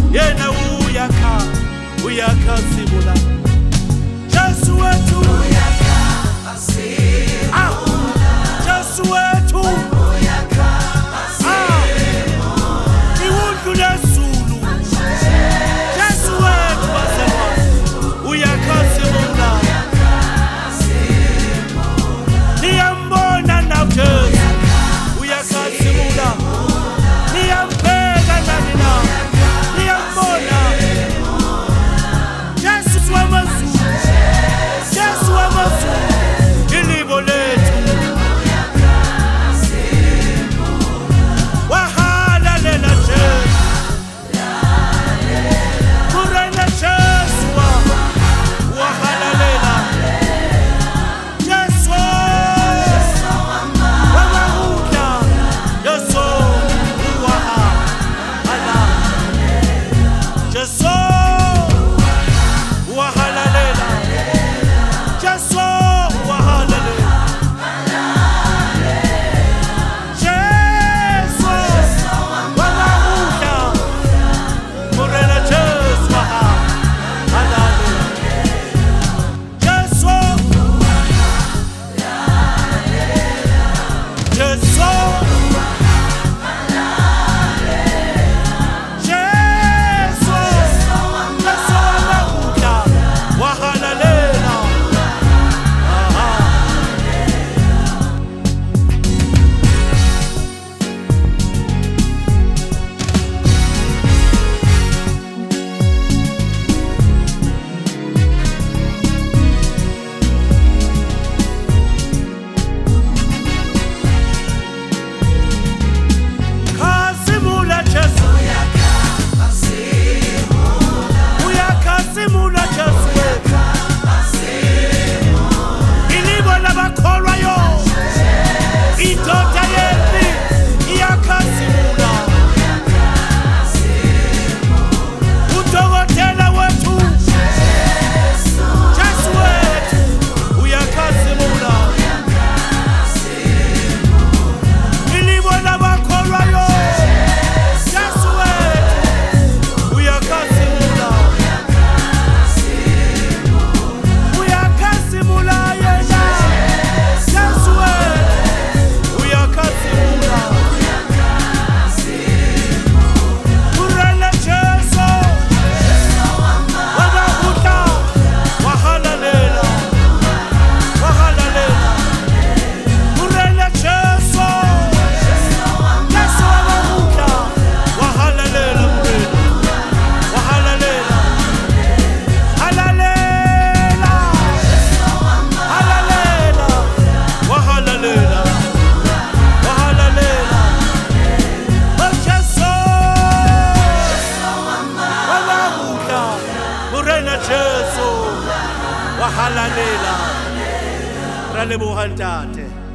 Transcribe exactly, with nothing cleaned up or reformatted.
yena uyakha uyakhasimula Jesu wethu uyakhasimula Jesu wethu uyakhasimula iwundlule zulu Jesu wethu baselwazi uyakhasimula niyambona na Jesu uyakhasimula niyampeka nani na niyambona Jesu wamazulu Jesu wamazulu ilibo lethu wahalalela Jesu kurena Jesu wahalalela Jesu wamahula Jesu wahala Jesu wahalalela Jesu wahalalela Jesu wamahula kurena Jesu wahalalela Jesu Jesu Jesu Jesu wamahula wahalalela Khasimula Jesu uyakhasimula Jesu ilibo labakholwayo indoda yempi iyakhasimula udokotela wethu Jesu wethu uyakhasimula ilibo labakholwayo Jesu wethu uyakhasimula uyakhasimula yena Jesu wethu uyakhasimula kurele Jesu wamahula wahalalela wahalalela kurele Jesu Jesu wamahula wahalalela kurele wahalalela halalela halalela wahalalela wahalalela oh Jesu wamahula kurele Jesu wahalalela ra leboga ntate